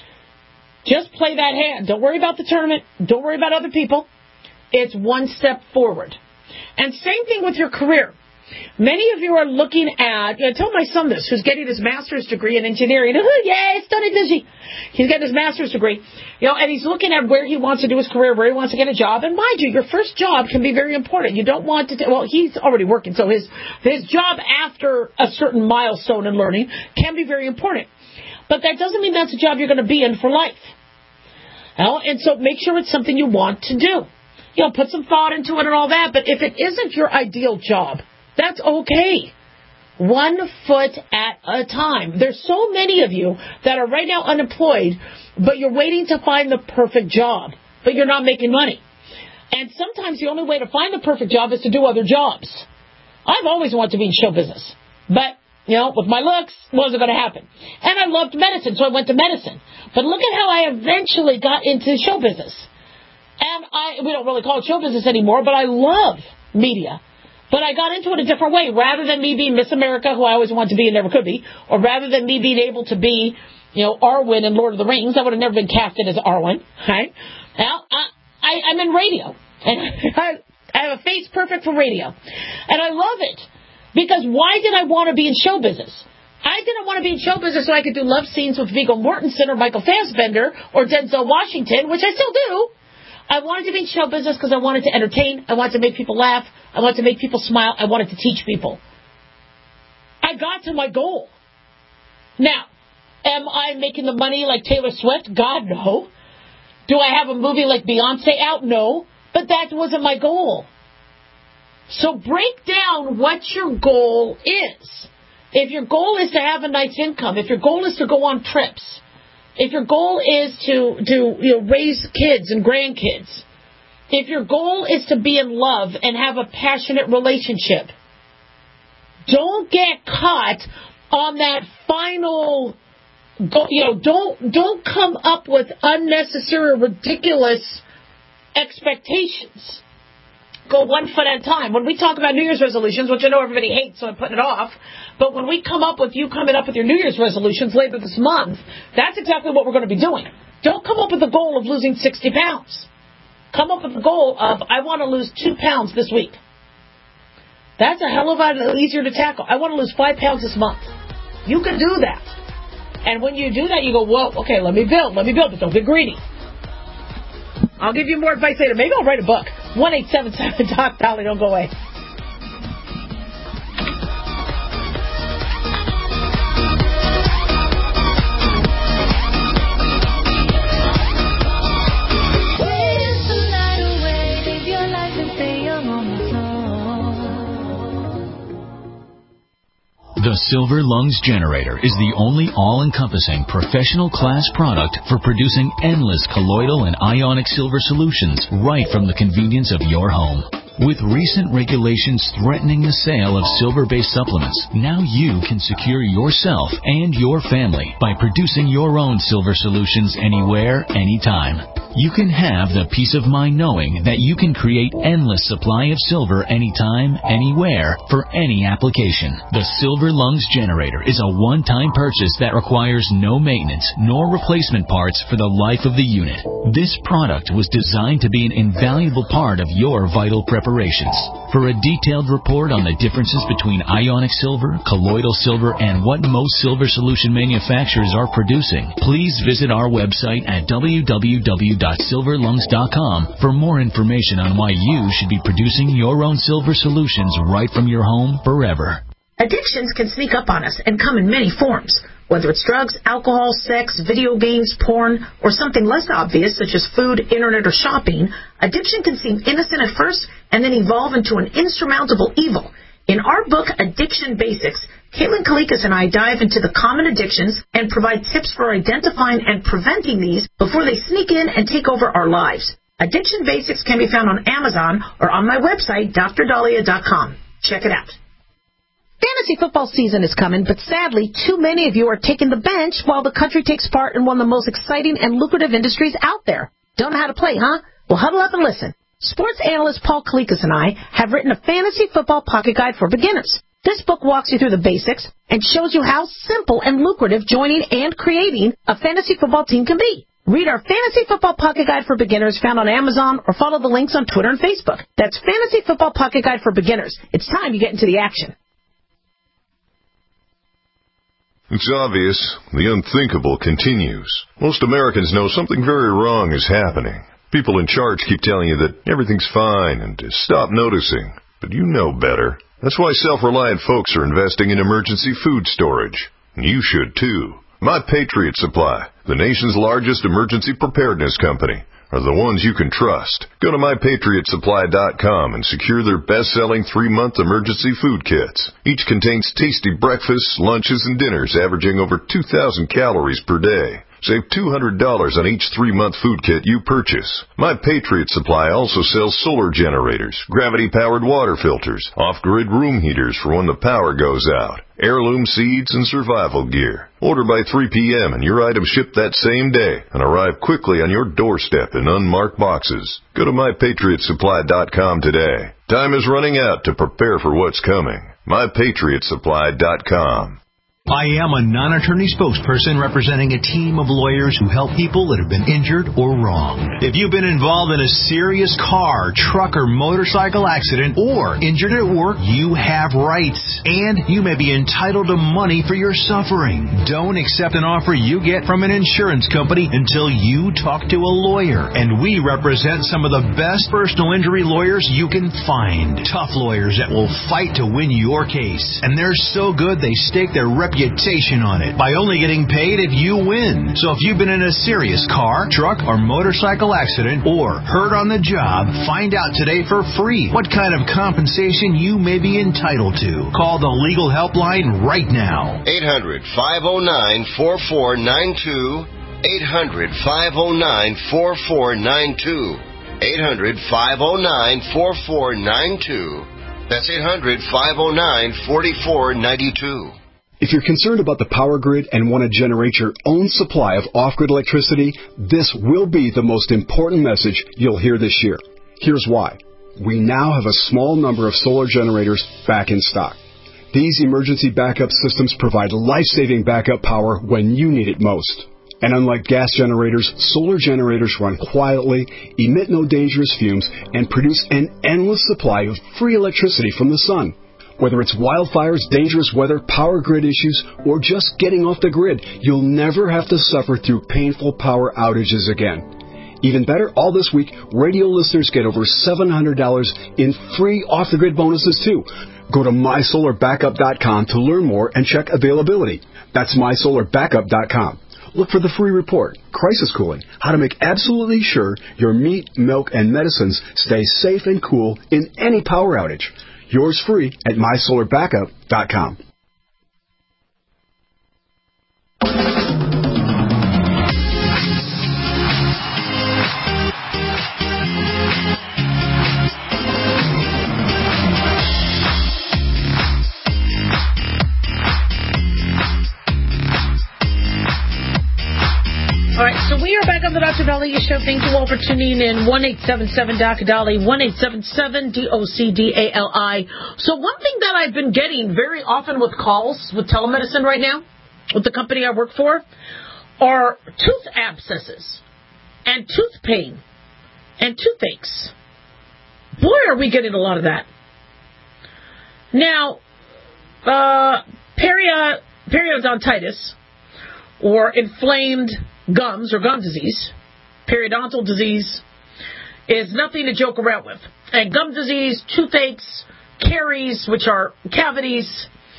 Just play that hand. Don't worry about the tournament. Don't worry about other people. It's one step forward. And same thing with your career. Many of you are looking at, you know, tell my son this, who's getting his master's degree in engineering. Oh, yay, study busy. He's getting his master's degree, you know, and he's looking at where he wants to do his career, where he wants to get a job. And mind you, your first job can be very important. You don't want to, t- well, he's already working, so his his job after a certain milestone in learning can be very important. But that doesn't mean that's a job you're going to be in for life. You know? And so make sure it's something you want to do. You know, put some thought into it and all that. But if it isn't your ideal job, that's okay. One foot at a time. There's so many of you that are right now unemployed, but you're waiting to find the perfect job, but you're not making money. And sometimes the only way to find the perfect job is to do other jobs. I've always wanted to be in show business, but, you know, with my looks, wasn't going to happen. And I loved medicine, so I went to medicine. But look at how I eventually got into show business. And I, we don't really call it show business anymore, but I love media. But I got into it a different way. Rather than me being Miss America, who I always wanted to be and never could be, or rather than me being able to be, you know, Arwen in Lord of the Rings, I would have never been casted as Arwen, right? Now, I, I, I'm in radio, and I, I have a face perfect for radio. And I love it, because why did I want to be in show business? I didn't want to be in show business so I could do love scenes with Viggo Mortensen or Michael Fassbender or Denzel Washington, which I still do. I wanted to be in show business because I wanted to entertain. I wanted to make people laugh. I wanted to make people smile. I wanted to teach people. I got to my goal. Now, am I making the money like Taylor Swift? God, no. Do I have a movie like Beyonce out? No. But that wasn't my goal. So break down what your goal is. If your goal is to have a nice income, if your goal is to go on trips, if your goal is to, to you know, raise kids and grandkids, if your goal is to be in love and have a passionate relationship, don't get caught on that final, you know, don't, don't come up with unnecessary, ridiculous expectations. Go one foot at a time. When we talk about New Year's resolutions, which I know everybody hates, so I'm putting it off, but when we come up with you coming up with your New Year's resolutions later this month, that's exactly what we're going to be doing. Don't come up with the goal of losing sixty pounds. Come up with the goal of, I want to lose two pounds this week. That's a hell of a lot easier to tackle. I want to lose five pounds this month. You can do that. And when you do that, you go, whoa, okay, let me build, let me build, but don't get greedy. I'll give you more advice later. Maybe I'll write a book. one eight seven seven Doc Dolly. Don't go away. The Silver Lungs Generator is the only all-encompassing professional class product for producing endless colloidal and ionic silver solutions right from the convenience of your home. With recent regulations threatening the sale of silver-based supplements, now you can secure yourself and your family by producing your own silver solutions anywhere, anytime. You can have the peace of mind knowing that you can create endless supply of silver anytime, anywhere, for any application. The Silver Lungs Generator is a one-time purchase that requires no maintenance nor replacement parts for the life of the unit. This product was designed to be an invaluable part of your vital preparations. For a detailed report on the differences between ionic silver, colloidal silver, and what most silver solution manufacturers are producing, please visit our website at w w w dot silver lungs dot com for more information on why you should be producing your own silver solutions right from your home forever. Addictions can sneak up on us and come in many forms, whether it's drugs, alcohol, sex, video games, porn, or something less obvious such as food, internet, or shopping. Addiction can seem innocent at first and then evolve into an insurmountable evil. In our book, Addiction Basics, Caitlin Kalikas and I dive into the common addictions and provide tips for identifying and preventing these before they sneak in and take over our lives. Addiction Basics can be found on Amazon or on my website, D R Dahlia dot com. Check it out. Fantasy football season is coming, but sadly, too many of you are taking the bench while the country takes part in one of the most exciting and lucrative industries out there. Don't know how to play, huh? Well, huddle up and listen. Sports analyst Paul Kalikas and I have written a fantasy football pocket guide for beginners. This book walks you through the basics and shows you how simple and lucrative joining and creating a fantasy football team can be. Read our Fantasy Football Pocket Guide for Beginners found on Amazon or follow the links on Twitter and Facebook. That's Fantasy Football Pocket Guide for Beginners. It's time you get into the action. It's obvious. The unthinkable continues. Most Americans know something very wrong is happening. People in charge keep telling you that everything's fine and to stop noticing. But you know better. That's why self-reliant folks are investing in emergency food storage. And you should too. My Patriot Supply, the nation's largest emergency preparedness company, are the ones you can trust. Go to my patriot supply dot com and secure their best-selling three-month emergency food kits. Each contains tasty breakfasts, lunches, and dinners averaging over two thousand calories per day. Save two hundred dollars on each three-month food kit you purchase. My Patriot Supply also sells solar generators, gravity-powered water filters, off-grid room heaters for when the power goes out, heirloom seeds, and survival gear. Order by three p.m. and your items ship that same day and arrive quickly on your doorstep in unmarked boxes. Go to my patriot supply dot com today. Time is running out to prepare for what's coming. my patriot supply dot com. I am a non-attorney spokesperson representing a team of lawyers who help people that have been injured or wronged. If you've been involved in a serious car, truck, or motorcycle accident or injured at work, you have rights, and you may be entitled to money for your suffering. Don't accept an offer you get from an insurance company until you talk to a lawyer, and we represent some of the best personal injury lawyers you can find. Tough lawyers that will fight to win your case, and they're so good they stake their reputation on it by only getting paid if you win. So if you've been in a serious car, truck, or motorcycle accident or hurt on the job, find out today for free what kind of compensation you may be entitled to. Call the legal helpline right now. eight hundred, five oh nine, four four nine two. eight hundred, five oh nine, four four nine two. eight hundred, five oh nine, four four nine two. That's eight hundred, five oh nine, four four nine two. If you're concerned about the power grid and want to generate your own supply of off-grid electricity, this will be the most important message you'll hear this year. Here's why. We now have a small number of solar generators back in stock. These emergency backup systems provide life-saving backup power when you need it most. And unlike gas generators, solar generators run quietly, emit no dangerous fumes, and produce an endless supply of free electricity from the sun. Whether it's wildfires, dangerous weather, power grid issues, or just getting off the grid, you'll never have to suffer through painful power outages again. Even better, all this week, radio listeners get over seven hundred dollars in free off-the-grid bonuses, too. Go to my solar backup dot com to learn more and check availability. That's my solar backup dot com. Look for the free report, Crisis Cooling, how to make absolutely sure your meat, milk, and medicines stay safe and cool in any power outage. Yours free at my solar backup dot com. All right, so we are back on the Doctor Dahlia Show. Thank you all for tuning in. one eight seven seven D O C Dali, one eight seven seven D O C D A L I. So one thing that I've been getting very often with calls with telemedicine right now, with the company I work for, are tooth abscesses and tooth pain and toothaches. Boy, are we getting a lot of that. Now, uh, perio- periodontitis or inflamed gums or gum disease, periodontal disease, is nothing to joke around with. And gum disease, toothaches, caries, which are cavities,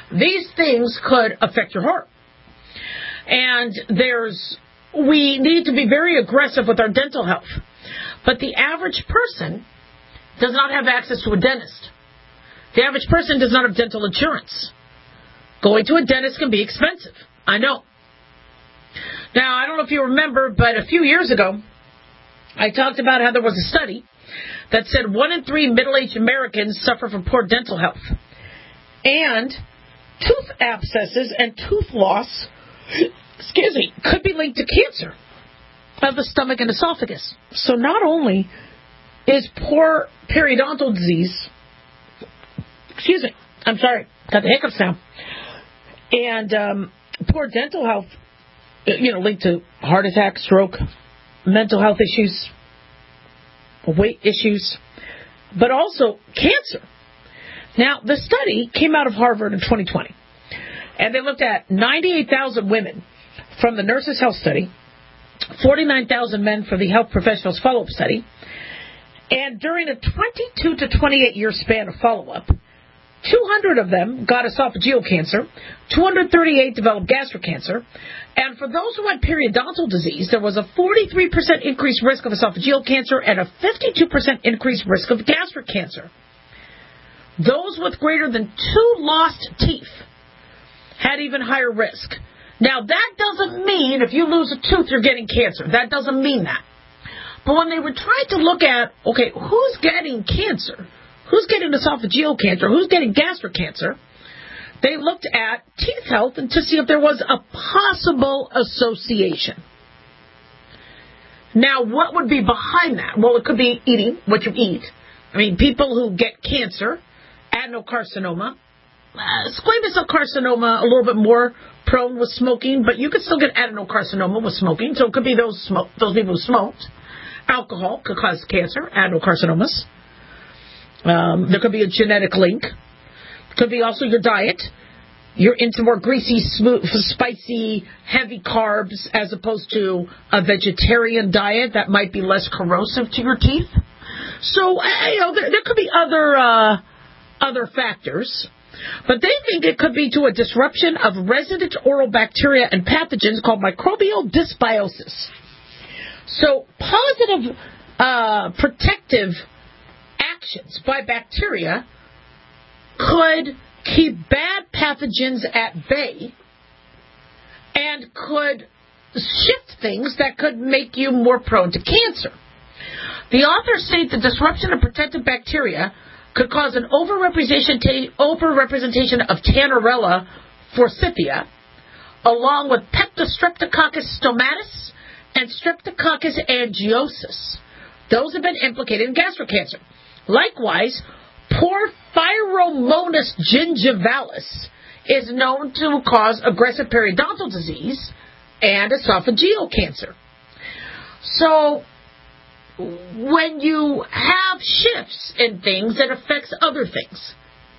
these things could affect your heart. And there's, we need to be very aggressive with our dental health. But the average person does not have access to a dentist. The average person does not have dental insurance. Going to a dentist can be expensive. I know. Now, I don't know if you remember, but a few years ago, I talked about how there was a study that said one in three middle-aged Americans suffer from poor dental health. And tooth abscesses and tooth loss, excuse me, could be linked to cancer of the stomach and esophagus. So not only is poor periodontal disease, excuse me, I'm sorry, got the hiccups now, and um, poor dental health, you know, linked to heart attack, stroke, mental health issues, weight issues, but also cancer. Now, the study came out of Harvard in twenty twenty, and they looked at ninety-eight thousand women from the Nurses' Health Study, forty-nine thousand men for the Health Professionals Follow-Up Study, and during a twenty-two to twenty-eight year span of follow-up, two hundred of them got esophageal cancer, two hundred thirty-eight developed gastric cancer, and for those who had periodontal disease, there was a forty-three percent increased risk of esophageal cancer and a fifty-two percent increased risk of gastric cancer. Those with greater than two lost teeth had even higher risk. Now, that doesn't mean if you lose a tooth, you're getting cancer. That doesn't mean that. But when they were trying to look at, okay, who's getting cancer? Who's getting esophageal cancer? Who's getting gastric cancer? They looked at teeth health and to see if there was a possible association. Now, what would be behind that? Well, it could be eating, what you eat. I mean, people who get cancer, adenocarcinoma, uh, squamous cell carcinoma, a little bit more prone with smoking, but you could still get adenocarcinoma with smoking, so it could be those smoke, those people who smoked. Alcohol could cause cancer, adenocarcinomas. Um, there could be a genetic link. Could be also your diet. You're into more greasy, smooth, spicy, heavy carbs as opposed to a vegetarian diet that might be less corrosive to your teeth. So, you know, there, there could be other uh, other factors. But they think it could be to a disruption of resident oral bacteria and pathogens called microbial dysbiosis. So positive uh, protective actions by bacteria could keep bad pathogens at bay and could shift things that could make you more prone to cancer. The authors state the disruption of protective bacteria could cause an overrepresentation, overrepresentation of Tannerella forsythia, along with Peptostreptococcus stomatis and Streptococcus angiosus. Those have been implicated in gastric cancer. Likewise, Porphyromonas gingivalis is known to cause aggressive periodontal disease and esophageal cancer. So, when you have shifts in things, it affects other things.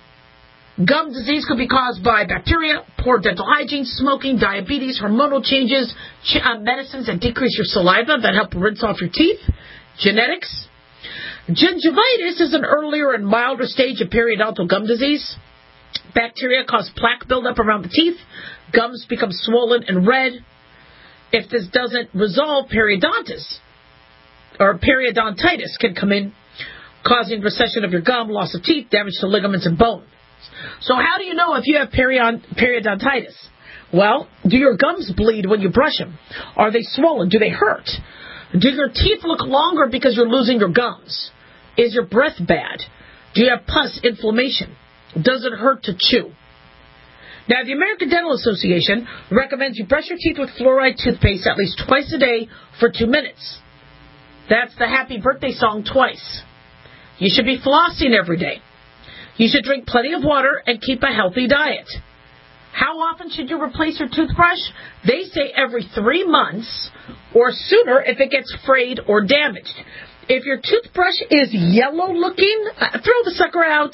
Gum disease could be caused by bacteria, poor dental hygiene, smoking, diabetes, hormonal changes, ch- uh, medicines that decrease your saliva that help rinse off your teeth, genetics. Gingivitis is an earlier and milder stage of periodontal gum disease. Bacteria cause plaque buildup around the teeth. Gums become swollen and red. If this doesn't resolve, periodontitis or periodontitis can come in, causing recession of your gum, loss of teeth, damage to ligaments and bone. So how do you know if you have period- periodontitis? Well, do your gums bleed when you brush them? Are they swollen? Do they hurt? Do your teeth look longer because you're losing your gums? Is your breath bad? Do you have pus, inflammation? Does it hurt to chew? Now, the American Dental Association recommends you brush your teeth with fluoride toothpaste at least twice a day for two minutes. That's the happy birthday song twice. You should be flossing every day. You should drink plenty of water and keep a healthy diet. How often should you replace your toothbrush? They say every three months or sooner if it gets frayed or damaged. If your toothbrush is yellow looking, uh, throw the sucker out.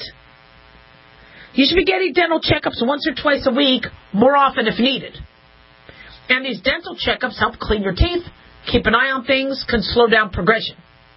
You should be getting dental checkups once or twice a week, more often if needed. And these dental checkups help clean your teeth, keep an eye on things, can slow down progression.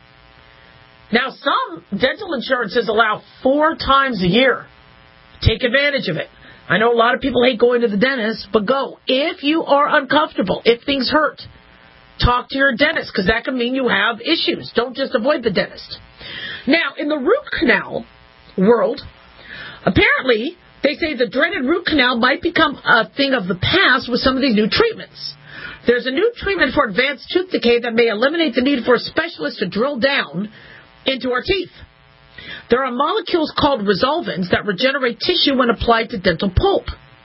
Now, some dental insurances allow four times a year. Take advantage of it. I know a lot of people hate going to the dentist, but go. If you are uncomfortable, if things hurt, talk to your dentist, because that can mean you have issues. Don't just avoid the dentist. Now, in the root canal world, apparently, they say the dreaded root canal might become a thing of the past with some of these new treatments. There's a new treatment for advanced tooth decay that may eliminate the need for a specialist to drill down into our teeth. There are molecules called resolvins that regenerate tissue when applied to dental pulp.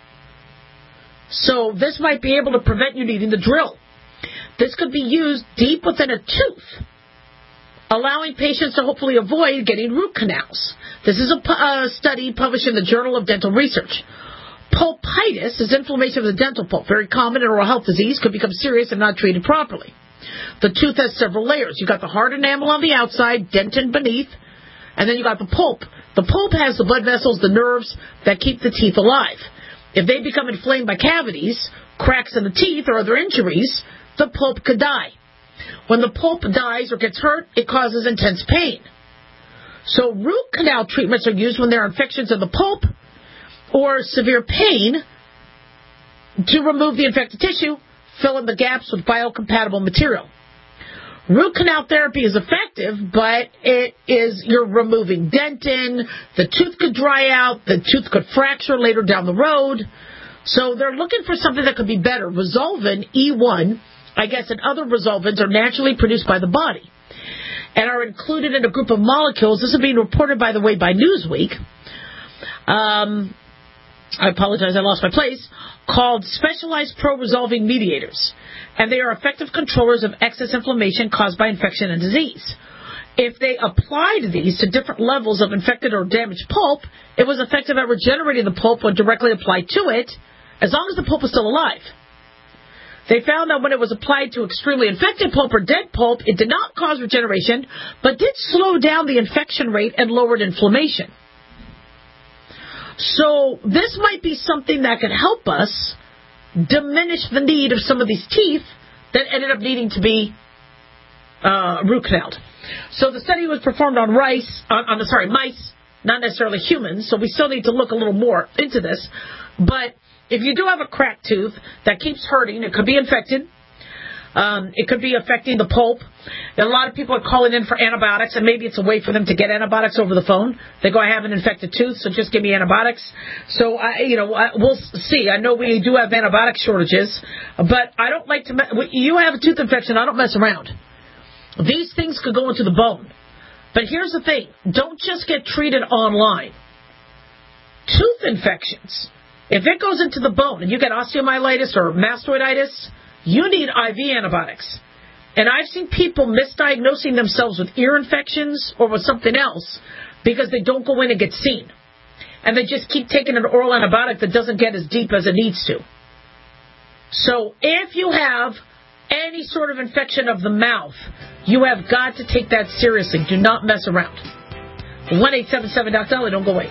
So this might be able to prevent you needing the drill. This could be used deep within a tooth, allowing patients to hopefully avoid getting root canals. This is a, a study published in the Journal of Dental Research. Pulpitis is inflammation of the dental pulp. Very common in oral health disease, could become serious if not treated properly. The tooth has several layers. You've got the hard enamel on the outside, dentin beneath, and then you got the pulp. The pulp has the blood vessels, the nerves that keep the teeth alive. If they become inflamed by cavities, cracks in the teeth, or other injuries, the pulp could die. When the pulp dies or gets hurt, it causes intense pain. So root canal treatments are used when there are infections of the pulp or severe pain to remove the infected tissue, fill in the gaps with biocompatible material. Root canal therapy is effective, but it is, you're removing dentin, the tooth could dry out, the tooth could fracture later down the road. So they're looking for something that could be better. Resolvin E one, I guess, and other resolvins are naturally produced by the body and are included in a group of molecules. This is being reported, by the way, by Newsweek. Um, I apologize, I lost my place. Called specialized pro-resolving mediators. And they are effective controllers of excess inflammation caused by infection and disease. If they applied these to different levels of infected or damaged pulp, it was effective at regenerating the pulp when directly applied to it, as long as the pulp was still alive. They found that when it was applied to extremely infected pulp or dead pulp, it did not cause regeneration, but did slow down the infection rate and lowered inflammation. So this might be something that could help us diminish the need of some of these teeth that ended up needing to be uh, root canaled. So the study was performed on rice, on, on sorry, mice, not necessarily humans. So we still need to look a little more into this. But if you do have a cracked tooth that keeps hurting, it could be infected. Um, it could be affecting the pulp. And a lot of people are calling in for antibiotics, and maybe it's a way for them to get antibiotics over the phone. They go, I have an infected tooth, so just give me antibiotics. So, I, you know, I, we'll see. I know we do have antibiotic shortages, but I don't like to, me- you have a tooth infection, I don't mess around. These things could go into the bone. But here's the thing. Don't just get treated online. Tooth infections, if it goes into the bone and you get osteomyelitis or mastoiditis, you need I V antibiotics. And I've seen people misdiagnosing themselves with ear infections or with something else because they don't go in and get seen. And they just keep taking an oral antibiotic that doesn't get as deep as it needs to. So if you have any sort of infection of the mouth, you have got to take that seriously. Do not mess around. one eight seven seven Doc Dolly, don't go away.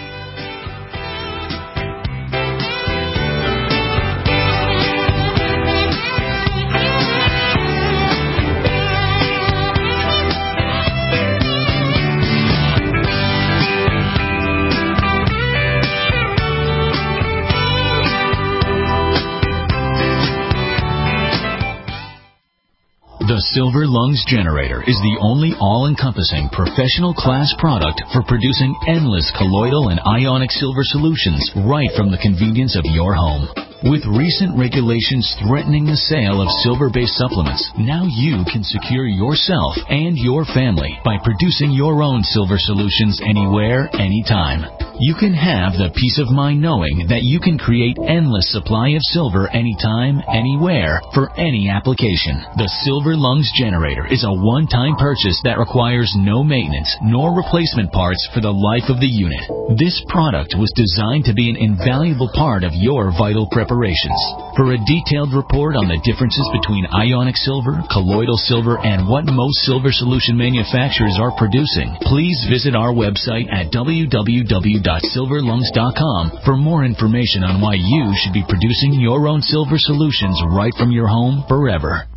The Silver Lungs Generator is the only all-encompassing professional class product for producing endless colloidal and ionic silver solutions right from the convenience of your home. With recent regulations threatening the sale of silver-based supplements, now you can secure yourself and your family by producing your own silver solutions anywhere, anytime. You can have the peace of mind knowing that you can create endless supply of silver anytime, anywhere, for any application. The Silver Lungs Generator is a one-time purchase that requires no maintenance nor replacement parts for the life of the unit. This product was designed to be an invaluable part of your vital preparations. For a detailed report on the differences between ionic silver, colloidal silver, and what most silver solution manufacturers are producing, please visit our website at w w w dot silver lungs dot com for more information on why you should be producing your own silver solutions right from your home forever.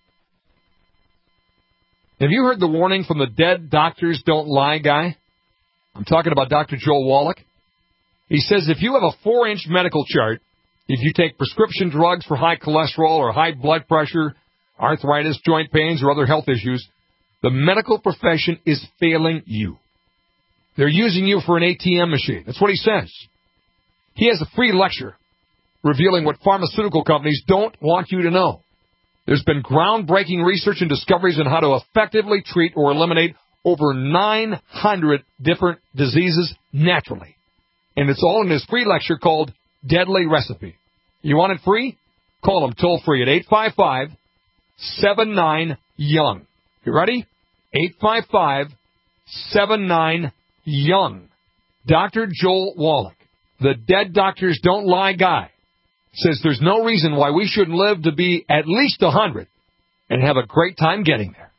Have you heard the warning from the dead doctors don't lie guy? I'm talking about Doctor Joel Wallach. He says if you have a four-inch medical chart, if you take prescription drugs for high cholesterol or high blood pressure, arthritis, joint pains, or other health issues, the medical profession is failing you. They're using you for an A T M machine. That's what he says. He has a free lecture revealing what pharmaceutical companies don't want you to know. There's been groundbreaking research and discoveries on how to effectively treat or eliminate over nine hundred different diseases naturally. And it's all in his free lecture called Deadly Recipe. You want it free? Call him toll free at eight five five, seven nine, young. You ready? eight five five, seven nine, young. Doctor Joel Wallach, the Dead Doctors Don't Lie guy, says there's no reason why we shouldn't live to be at least one hundred and have a great time getting there.